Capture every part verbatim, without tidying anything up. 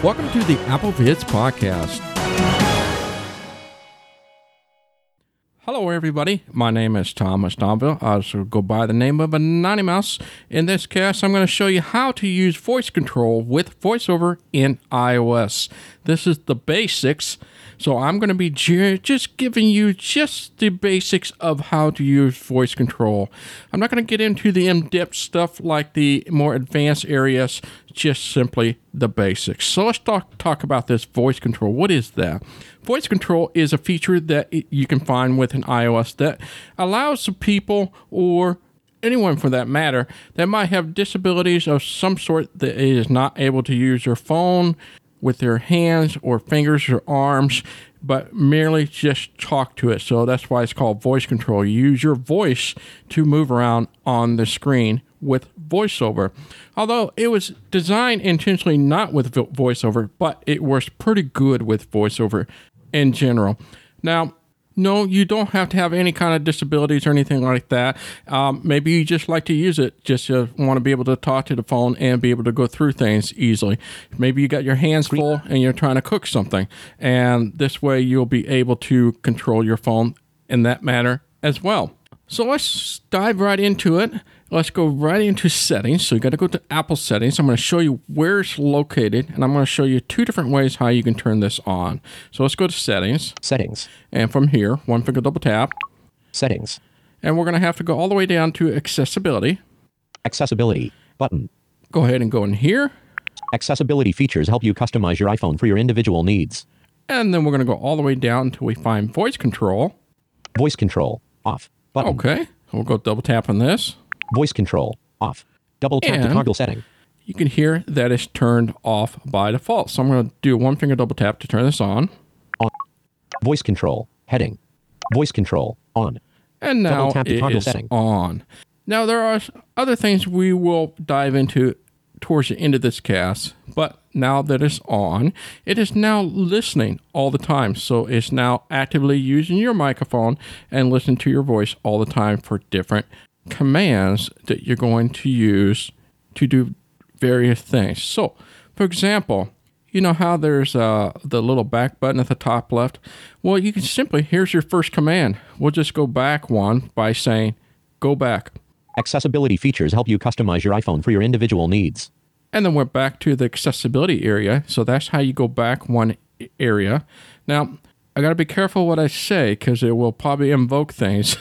Welcome to the AppleVids podcast. Hello, everybody. My name is Thomas Donville. I also go by the name of Anonymous. In this cast, I'm going to show you how to use voice control with VoiceOver in iOS. This is the basics. So I'm going to be just giving you just the basics of how to use voice control. I'm not going to get into the in-depth stuff like the more advanced areas, just simply the basics. So let's talk, talk about this voice control. What is that? Voice control is a feature that you can find within iOS that allows people, or anyone for that matter, that might have disabilities of some sort that is not able to use their phone with their hands or fingers or arms, but merely just talk to it. So that's why it's called voice control. You use your voice to move around on the screen with VoiceOver. Although it was designed intentionally not with VoiceOver, but it works pretty good with VoiceOver in general. Now, no, you don't have to have any kind of disabilities or anything like that. Um, maybe you just like to use it, just uh, want to be able to talk to the phone and be able to go through things easily. Maybe you got your hands full and you're trying to cook something, and this way you'll be able to control your phone in that manner as well. So let's dive right into it. Let's go right into settings. So you got to go to Apple settings. I'm going to show you where it's located, and I'm going to show you two different ways how you can turn this on. So let's go to settings. Settings. And from here, one finger double tap. Settings. And we're going to have to go all the way down to accessibility. Accessibility button. Go ahead and go in here. Accessibility features help you customize your iPhone for your individual needs. And then we're going to go all the way down until we find voice control. Voice control off button. Okay. We'll go double tap on this. Voice control off. Double tap And to toggle setting. You can hear that it's turned off by default. So I'm going to do one finger double tap to turn this on. On. Voice control heading. Voice control on. And now double tap to it toggle is setting. on. Now there are other things we will dive into towards the end of this cast, but now that it's on, it is now listening all the time. So it's now actively using your microphone and listening to your voice all the time for different commands that you're going to use to do various things. So, for example, you know how there's uh, the little back button at the top left? Well, you can simply, here's your first command. We'll just go back one by saying, go back. Accessibility features help you customize your iPhone for your individual needs. And then we're back to the accessibility area. So that's how you go back one area. Now, I got to be careful what I say because it will probably invoke things.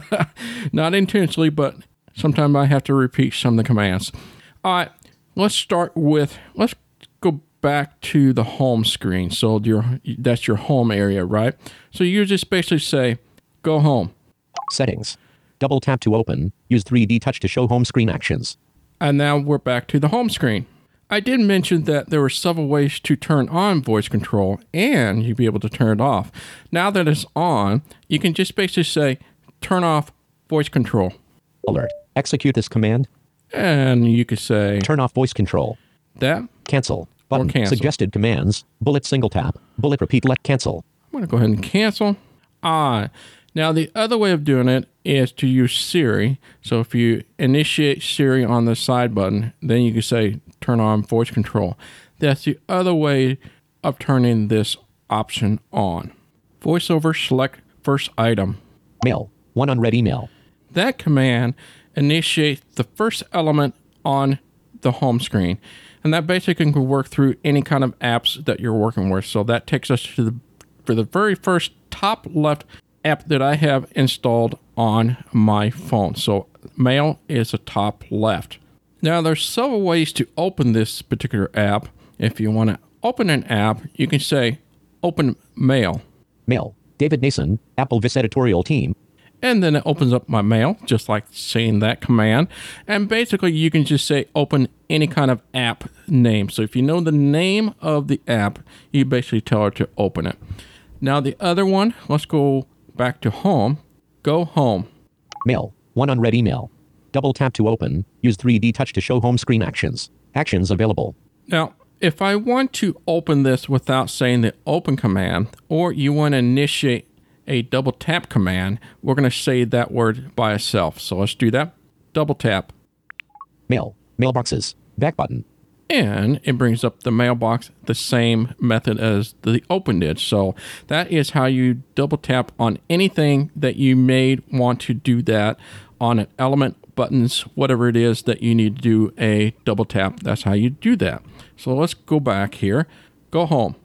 Not intentionally, but sometimes I have to repeat some of the commands. All right, let's start with, let's go back to the home screen. So your that's your home area, right? So you just basically say, go home. Settings. Double tap to open. Use three D touch to show home screen actions. And now we're back to the home screen. I did mention that there were several ways to turn on voice control, and you'd be able to turn it off. Now that it's on, you can just basically say, turn off voice control. Alert. Execute this command. And you could say, turn off voice control. That. Cancel. Button. Or cancel. Suggested commands. Bullet single tap. Bullet repeat let cancel. I'm going to go ahead and cancel. Ah. Now, the other way of doing it is to use Siri. So if you initiate Siri on the side button, then you can say, turn on voice control. That's the other way of turning this option on. VoiceOver select first item. Mail. One unread email. That command initiates the first element on the home screen. And that basically can work through any kind of apps that you're working with. So that takes us to the, for the very first top left app that I have installed on my phone. So Mail is the top left. Now there's several ways to open this particular app. If you want to open an app, you can say open Mail. Mail. David Nason, AppleVids editorial team. And then it opens up my mail, just like saying that command. And basically you can just say open any kind of app name. So if you know the name of the app, you basically tell her to open it. Now the other one, let's go back to home. Go home. Mail. One unread email. Double tap to open. Use three D touch to show home screen actions. Actions available. Now, if I want to open this without saying the open command, or you want to initiate a double tap command, we're going to say that word by itself. So let's do that. Double tap. Mail. Mailboxes. Back button. and it brings up the mailbox the same method as the open did. So that is how you double tap on anything that you may want to do that on an element, buttons, whatever it is that you need to do a double tap. That's how you do that. So let's go back here, go home.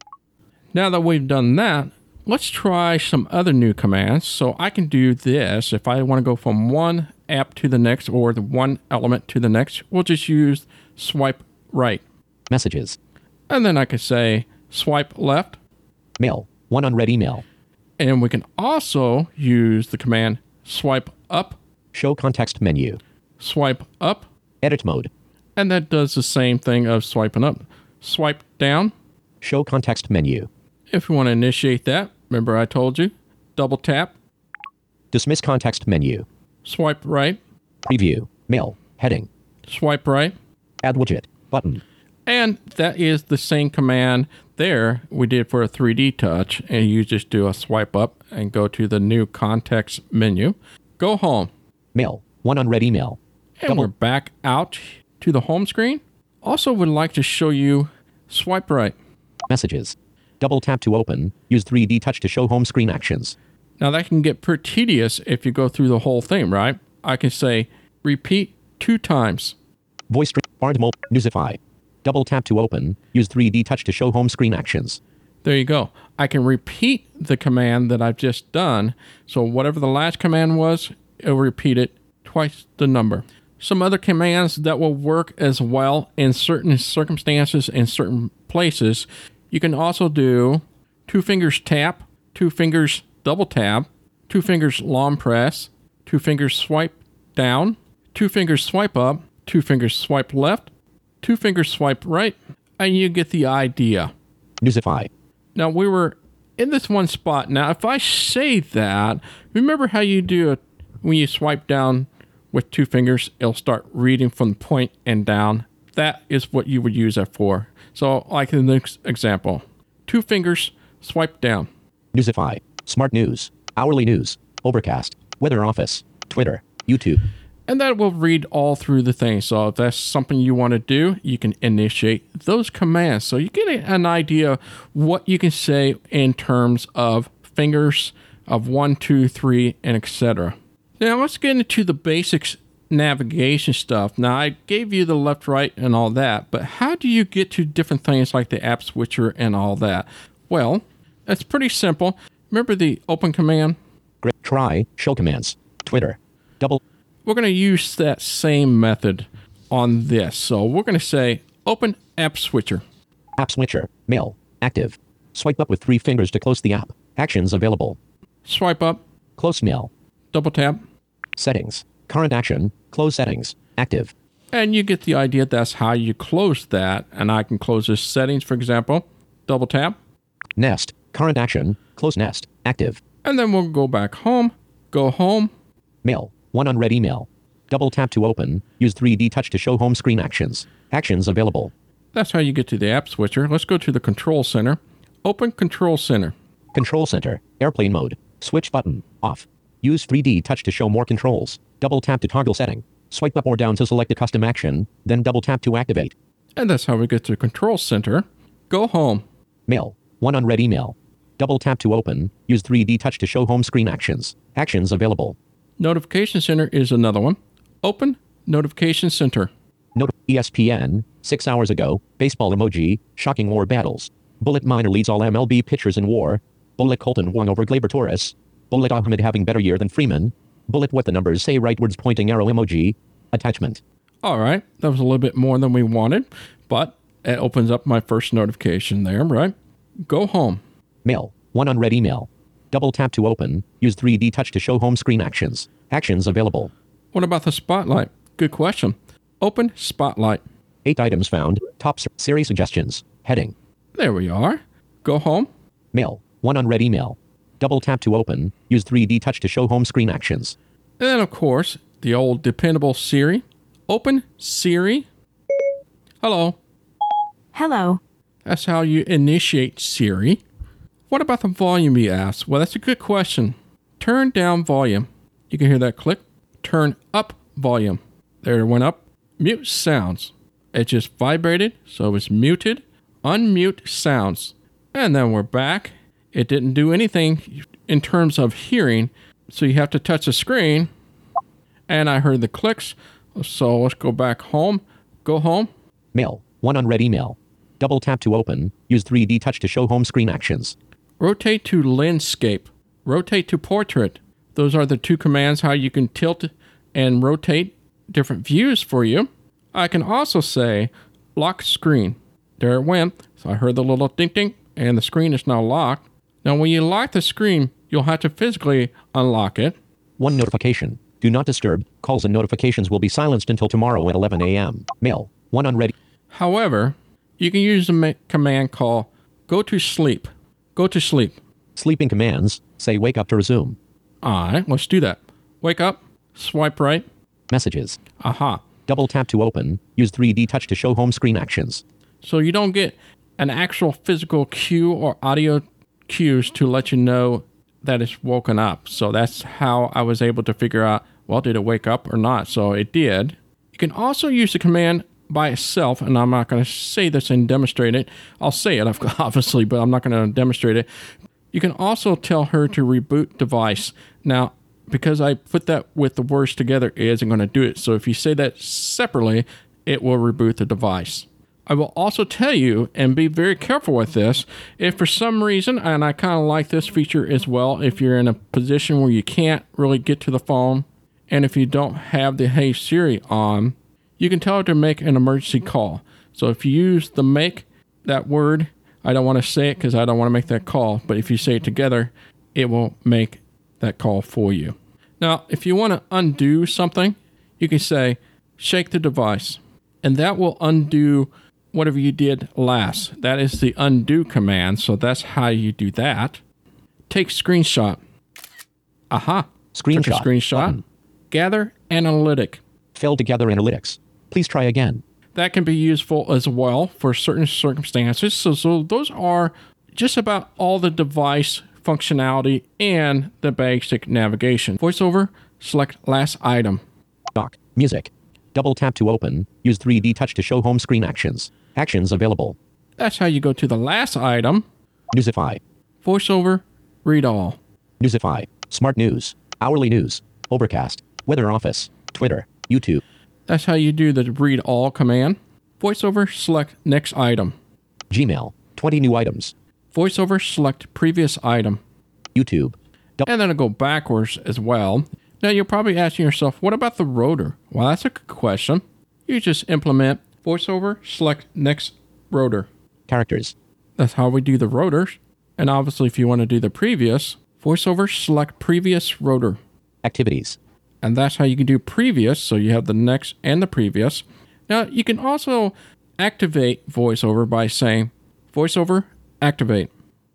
Now that we've done that, let's try some other new commands. So I can do this. If I want to go from one app to the next or the one element to the next, we'll just use swipe right. Messages. And then I can say swipe left. Mail. One unread email. And we can also use the command swipe up. Show context menu. Swipe up. Edit mode. And that does the same thing of swiping up. Swipe down. Show context menu. If you want to initiate that, remember I told you, double tap. Dismiss context menu. Swipe right. Preview. Mail. Heading. Swipe right. Add widget. Button. And that is the same command there we did for a three D touch. And you just do a swipe up and go to the new context menu. Go home. Mail. One unread email. And Double- we're back out to the home screen. Also would like to show you swipe right. Messages. Double tap to open. Use three D touch to show home screen actions. Now that can get pretty tedious if you go through the whole thing, right? I can say repeat two times. Voice stream. Barndmole. Newsify. Double tap to open. Use three D touch to show home screen actions. There you go. I can repeat the command that I've just done. So whatever the last command was, it'll repeat it twice the number. Some other commands that will work as well in certain circumstances in certain places. You can also do two fingers tap, two fingers double tap, two fingers long press, two fingers swipe down, two fingers swipe up, two fingers swipe left, two fingers swipe right, and you get the idea. Newsify. Now we were in this one spot. Now if I say that, remember how you do it when you swipe down with two fingers, it'll start reading from the point and down. That is what you would use that for. So like in the next example, two fingers swipe down. Newsify. Smart News. Hourly News. Overcast. Weather Office. Twitter. YouTube. And that will read all through the thing. So if that's something you want to do, you can initiate those commands. So you get an idea what you can say in terms of fingers of one, two, three, and et cetera. Now let's get into the basics navigation stuff. Now I gave you the left, right, and all that, but how do you get to different things like the app switcher and all that? Well, it's pretty simple. Remember the open command? Grip. Try. Show commands. Twitter. Double. We're going to use that same method on this. So we're going to say open app switcher. App switcher. Mail. Active. Swipe up with three fingers to close the app. Actions available. Swipe up, Close mail. double tap, Settings. Current action. Close settings. Active. and you get the idea. That's how you close that. And I can close this settings, for example, double tap, Nest. Current action. Close nest. Active. and then we'll go back home, go home, Mail. One unread email. Double tap to open. Use three D touch to show home screen actions. Actions available. That's how you get to the app switcher. Let's go to the control center. Open control center. Control center. Airplane mode. Switch button. Off. Use three D touch to show more controls. Double tap to toggle setting. Swipe up or down to select a custom action. Then double tap to activate. And that's how we get to the control center. Go home. Mail. One unread email. Double tap to open. Use three D touch to show home screen actions. Actions available. Notification center is another one. Open notification center. Note E S P N. Six hours ago. Baseball emoji. Shocking war battles. Bullet Minor leads all M L B pitchers in war. Bullet Colton won over Gleyber Torres. Bullet Ahmed having better year than Freeman. Bullet what the numbers say rightwards pointing arrow emoji. Attachment. All right. That was a little bit more than we wanted, but it opens up my first notification there, right? Go home. Mail. One unread email. Double tap to open. Use three D touch to show home screen actions. Actions available. What about the spotlight? Good question. Open spotlight. Eight items found. Top s- Siri suggestions. Heading. There we are. Go home. Mail. One unread email. Double tap to open. Use three D touch to show home screen actions. And then, of course, the old dependable Siri. Open Siri. Hello. Hello. That's how you initiate Siri. What about the volume, you ask? Well, that's a good question. Turn down volume. You can hear that click. Turn up volume. There it went up. Mute sounds. It just vibrated, so it's muted. Unmute sounds. And then we're back. It didn't do anything in terms of hearing, so you have to touch the screen. And I heard the clicks, so let's go back home. Go home. Mail. One unread email. Double tap to open. Use three D touch to show home screen actions. Rotate to landscape. Rotate to portrait. Those are the two commands how you can tilt and rotate different views for you. I can also say lock screen. There it went. So I heard the little ding ding and the screen is now locked. Now when you lock the screen, you'll have to physically unlock it. One notification. Do not disturb. Calls and notifications will be silenced until tomorrow at eleven a.m. Mail. One unread. However, you can use the ma- command call go to sleep. Go to sleep. Sleeping commands. Say wake up to resume. All right, let's do that. Wake up. Swipe right. Messages. Aha. Double tap to open. Use three D touch to show home screen actions. So you don't get an actual physical cue or audio cues to let you know that it's woken up. So that's how I was able to figure out, well, did it wake up or not? So it did. You can also use the command by itself, and I'm not going to say this and demonstrate it. I'll say it, obviously, but I'm not going to demonstrate it. You can also tell her to reboot device. Now, because I put that with the words together, it isn't going to do it. So if you say that separately, it will reboot the device. I will also tell you, and be very careful with this, if for some reason, and I kind of like this feature as well, if you're in a position where you can't really get to the phone, and if you don't have the Hey Siri on, you can tell her to make an emergency call. So if you use the make, that word, I don't want to say it because I don't want to make that call, but if you say it together, it will make that call for you. Now, if you want to undo something, you can say, shake the device, and that will undo whatever you did last. That is the undo command, so that's how you do that. Take screenshot. Aha. Screenshot. Took a screenshot. Button. Gather analytic. Failed to gather analytics. Please try again. That can be useful as well for certain circumstances. So, so those are just about all the device functionality and the basic navigation. VoiceOver, select last item. Dock. Music. Double tap to open. Use three D touch to show home screen actions. Actions available. That's how you go to the last item. Newsify. VoiceOver, read all. Newsify. Smart News. Hourly News. Overcast. Weather Office. Twitter. YouTube. That's how you do the read all command. VoiceOver, select next item. Gmail. twenty new items. VoiceOver, select previous item. YouTube. Du- and then it'll go backwards as well. Now you're probably asking yourself, what about the rotor? Well, that's a good question. You just implement VoiceOver, select next rotor. Characters. That's how we do the rotors. And obviously, if you want to do the previous, VoiceOver, select previous rotor. Activities. And that's how you can do previous, so you have the next and the previous. Now, you can also activate VoiceOver by saying, VoiceOver, activate.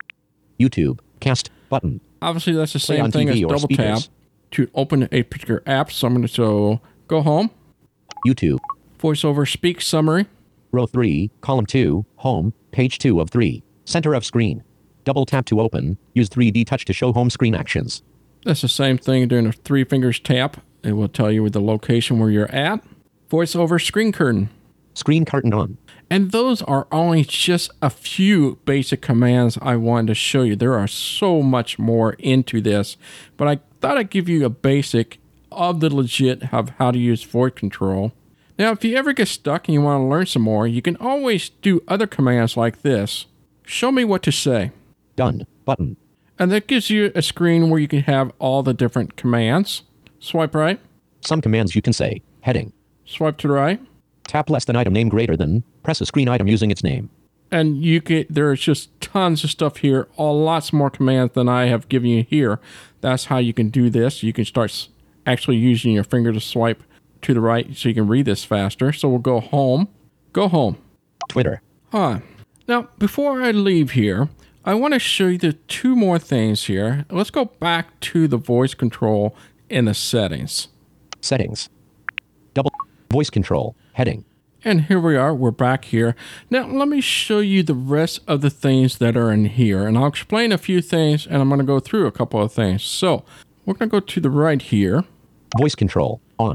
YouTube. Cast button. Obviously, that's the Play same on thing T V as or double tap speakers. to open a particular app. So I'm going to so go home. YouTube. VoiceOver speak summary. Row three, column two, home, page two of three. Center of screen. Double tap to open. Use three D touch to show home screen actions. That's the same thing doing a three fingers tap. It will tell you with the location where you're at. VoiceOver screen curtain. Screen curtain on. And those are only just a few basic commands I wanted to show you. There are so much more into this, but I thought I'd give you a basic of the legit of how to use voice control. Now, if you ever get stuck and you want to learn some more, you can always do other commands like this. Show me what to say. Done button. And that gives you a screen where you can have all the different commands. Swipe right. Some commands you can say. Heading. Swipe to the right. Tap less than item name greater than. Press a screen item using its name. And you get, there's just tons of stuff here, all lots more commands than I have given you here. That's how you can do this. You can start s- actually using your finger to swipe to the right so you can read this faster. So we'll go home. Go home. Twitter. Huh. Now, before I leave here, I want to show you the two more things here. Let's go back to the voice control in the settings. Settings. Double. Voice control. Heading. And here we are. We're back here. Now, let me show you the rest of the things that are in here. And I'll explain a few things, and I'm going to go through a couple of things. So, we're going to go to the right here. Voice control. On.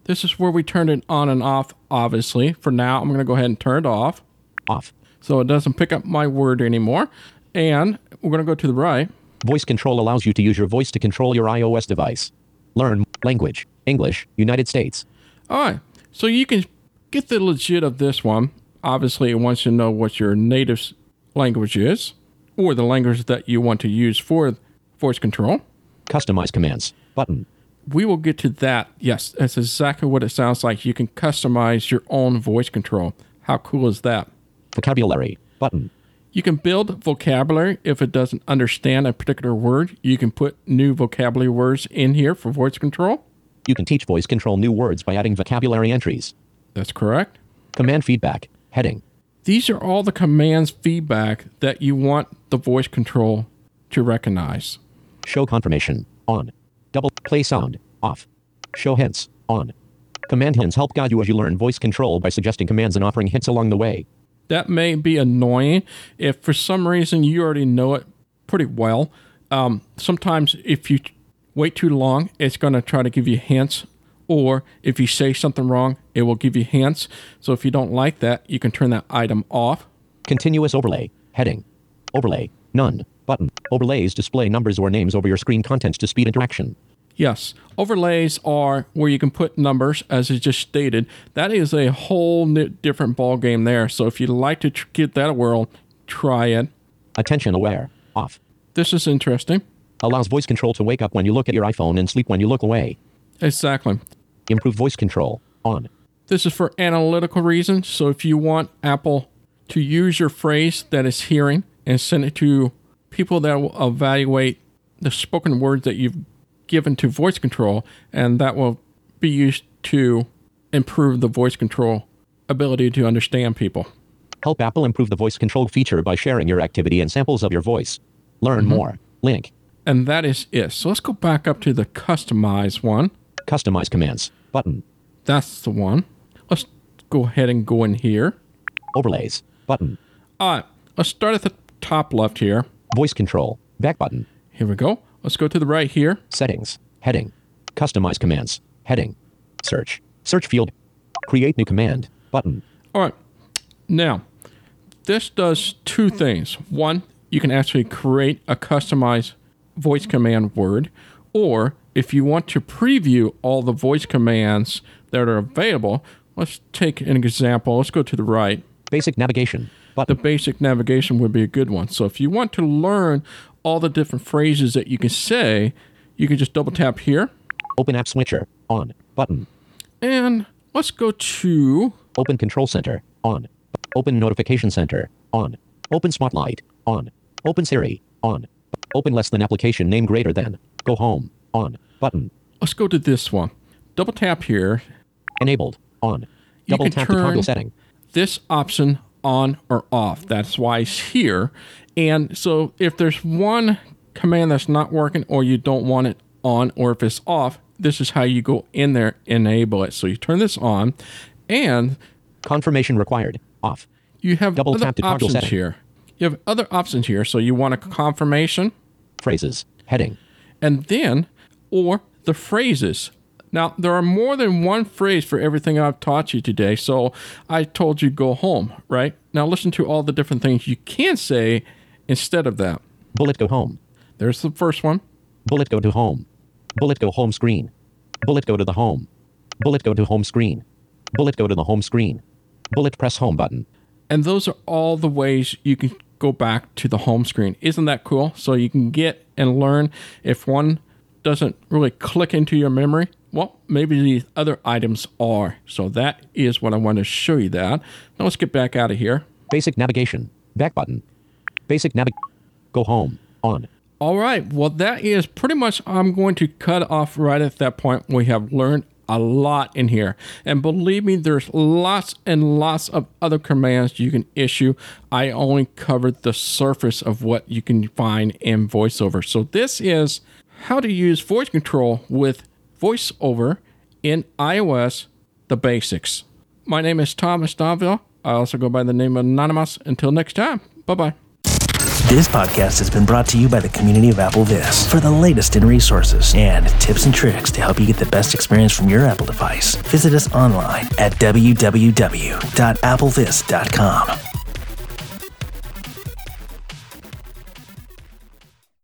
This is where we turn it on and off, obviously. For now, I'm going to go ahead and turn it off. Off. So it doesn't pick up my word anymore. And we're going to go to the right. Voice control allows you to use your voice to control your iOS device. Learn language, English, United States. All right. So you can get the legit of this one. Obviously, it wants you to know what your native language is, or the language that you want to use for voice control. Customize commands button. We will get to that. Yes, that's exactly what it sounds like. You can customize your own voice control. How cool is that? Vocabulary button. You can build vocabulary if it doesn't understand a particular word. You can put new vocabulary words in here for voice control. You can teach voice control new words by adding vocabulary entries. That's correct. Command feedback heading. These are all the commands feedback that you want the voice control to recognize. Show confirmation on. Double play sound off. Show hints on. Command hints help guide you as you learn voice control by suggesting commands and offering hints along the way. That may be annoying if for some reason you already know it pretty well. Um, sometimes if you wait too long, it's going to try to give you hints. Or if you say something wrong, it will give you hints. So if you don't like that, you can turn that item off. Continuous overlay heading. Overlay none button. Overlays display numbers or names over your screen content to speed interaction. Yes, overlays are where you can put numbers, as it just stated. That is a whole new, different ball game there. So if you'd like to tr- get that a whirl, try it. Attention aware off. This is interesting. Allows voice control to wake up when you look at your iPhone and sleep when you look away. Exactly. Improve voice control on. This is for analytical reasons. So if you want Apple to use your phrase that it's hearing and send it to people that will evaluate the spoken words that you've given to voice control, and that will be used to improve the voice control ability to understand people. Help Apple improve the voice control feature by sharing your activity and samples of your voice. Learn mm-hmm. more. Link. And that is it. So let's go back up to the customize one. Customize commands button. That's the one. Let's go ahead and go in here. Overlays button. All right. Let's start at the top left here. Voice control back button. Here we go. Let's go to the right here. Settings heading. Customize commands heading. Search. Search field. Create new command button. All right. Now, this does two things. One, you can actually create a customized voice command word, or if you want to preview all the voice commands that are available, let's take an example. Let's go to the right. Basic navigation button. The basic navigation would be a good one. So if you want to learn all the different phrases that you can say, you can just double tap here. Open app switcher on button. And let's go to Open control center on. Open notification center on. Open spotlight on. Open Siri on. Open less than application name greater than. Go home on button. Let's go to this one. Double tap here. Enabled on. You Double can tap the turn toggle setting. This option on or off. That's why it's here. And so if there's one command that's not working, or you don't want it on, or if it's off, this is how you go in there and enable it. So you turn this on, and confirmation required off. You have Double other tap to toggle options setting. here. You have other options here. So you want a confirmation. Phrases heading. And then, or the phrases. Now, there are more than one phrase for everything I've taught you today. So I told you go home, right? Now listen to all the different things you can say instead of that. Bullet go home. There's the first one. Bullet go to home. Bullet go home screen. Bullet go to the home. Bullet go to home screen. Bullet go to the home screen. Bullet press home button. And those are all the ways you can go back to the home screen. Isn't that cool? So you can get and learn. If one doesn't really click into your memory, well, maybe these other items are. So that is what I want to show you that. Now let's get back out of here. Basic navigation. Back button. Basic navig. Go home. On. All right. Well, that is pretty much, I'm going to cut off right at that point. We have learned a lot in here. And believe me, there's lots and lots of other commands you can issue. I only covered the surface of what you can find in VoiceOver. So this is how to use voice control with VoiceOver in iOS, the basics. My name is Thomas Donville. I also go by the name of Anonymous. Until next time, bye-bye. This podcast has been brought to you by the community of AppleVis. For the latest in resources and tips and tricks to help you get the best experience from your Apple device, visit us online at w w w dot applevis dot com.